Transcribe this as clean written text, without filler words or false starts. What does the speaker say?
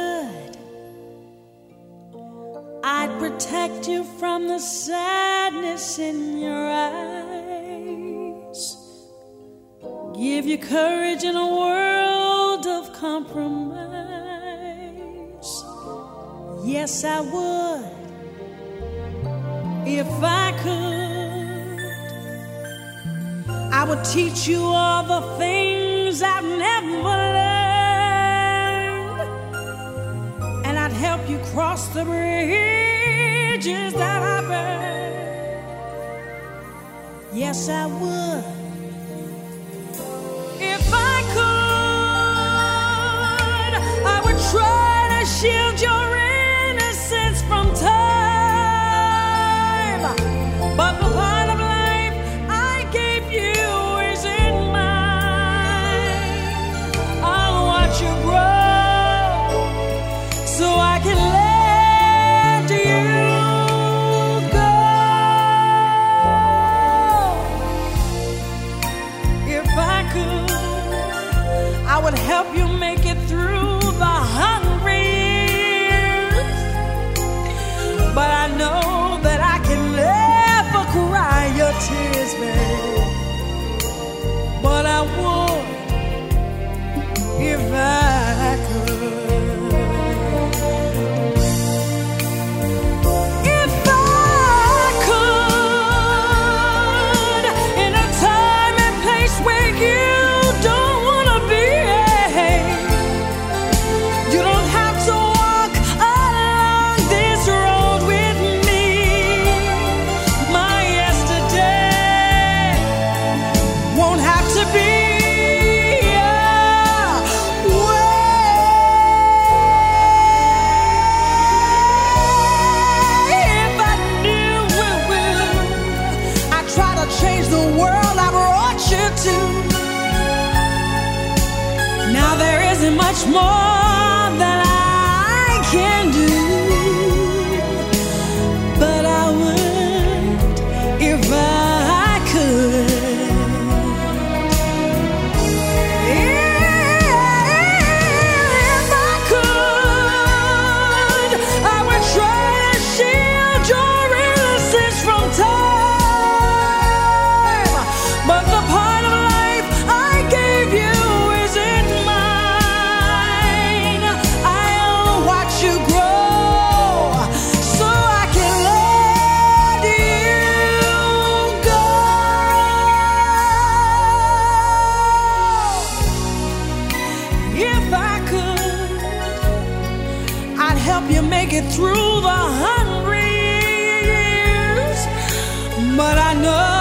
could, I'd protect you from the sadness in your eyes, give you courage in a world of compromise. Yes, I would, if I could. I would teach you all the things I've never learned, and I'd help you cross the bridges that I burned. Yes, I would, if I could. I would try to shield your innocence from time, but the part of life I gave you isn't mine. I'll watch you grow so I can let you go. If I could, I would help you make it through the hungry years, but I know that I can never cry your tears, babe. But I would if I could. If I could, in a time and place where you don't want to be. You don't have to walk along this road with me. My yesterday won't have to be if I knew I'd try to change the world I brought you to. Now there isn't much more that I can do, but I would if I could. If I could, I would try to shield your innocence from time, but the part of life I gave you isn't mine. I'll watch you grow so I can let you go. If I could, I'd help you make it through the hungry years, but I know